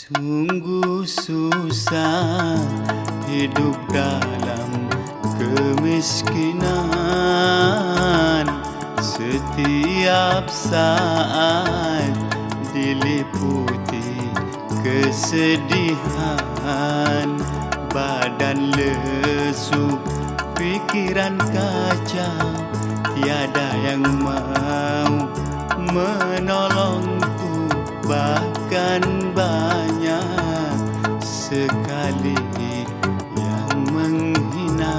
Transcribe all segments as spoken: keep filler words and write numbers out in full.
Sungguh susah hidup dalam kemiskinan. Setiap saat diliputi kesedihan. Badan lesu, pikiran kacau, tiada yang mau menolongku. Bahkan banyak sekali yang menghina.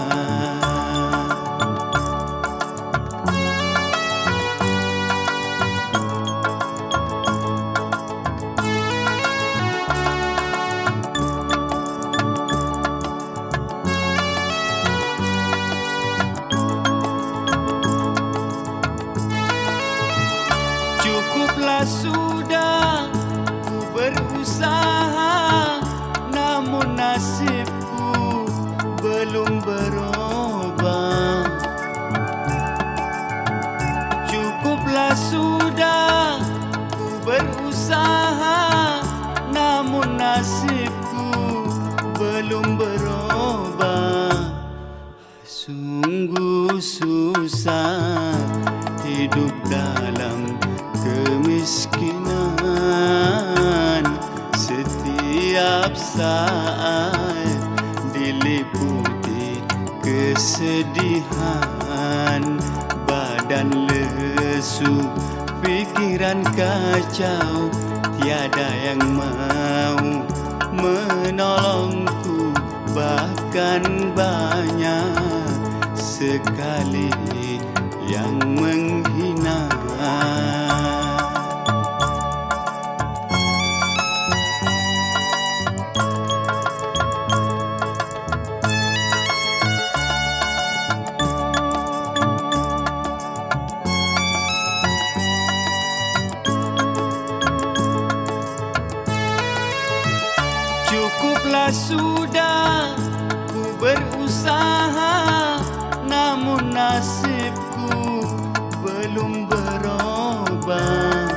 Cukuplah sudah ku berusaha, namun nasibku belum berubah. Cukuplah sudah ku berusaha, namun nasibku belum berubah. Sungguh susah hidup dalam kemiskinan. Setiap saat diliputi kesedihan. Badan lesu, pikiran kacau, tiada yang mau menolongku. Bahkan banyak sekali yang menghina. Cukuplah sudah ku berusaha, namun nasibku belum berubah.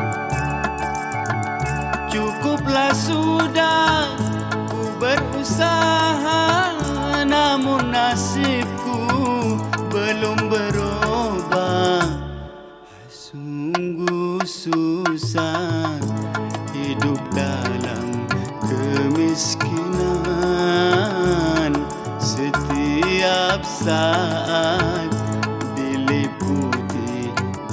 Cukuplah sudah ku berusaha, namun nasibku belum berubah. Sungguh susah hidup dalam kemiskinan. Setiap saat diliputi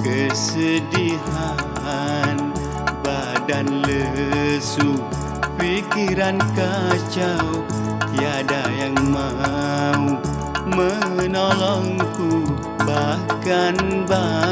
kesedihan. Badan lesu, pikiran kacau, tiada yang mau menolongku. Bahkan banyak